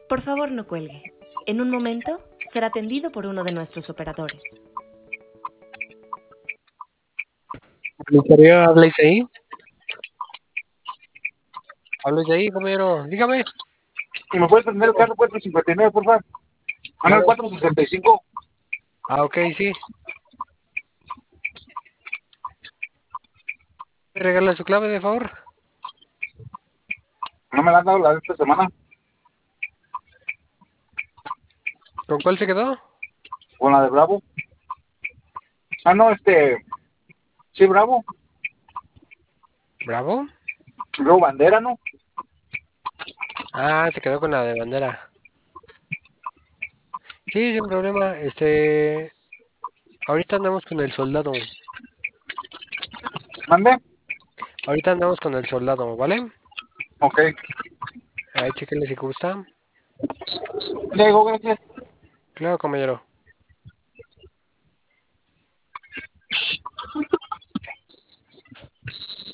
Por favor, no cuelgue. En un momento será atendido por uno de nuestros operadores. Ministerio, ¿habláis ahí? ¿Habláis ahí, compañero? Dígame. ¿Y me puedes prender el carro 459, por favor? Ah, no, el Claro. 465. Ah, ok, sí. ¿Me regala su clave, de favor? No me la han dado la de esta semana. ¿Con cuál se quedó? Con la de Bravo. Ah, no, sí, Bravo. ¿Bravo? Luego Bandera, ¿no? Ah, se quedó con la de bandera. Sí, sin problema. Ahorita andamos con el soldado. ¿Mande? Ahorita andamos con el soldado, ¿vale? Ok. Ahí chequenle si gusta. Le digo, gracias. Claro, compañero.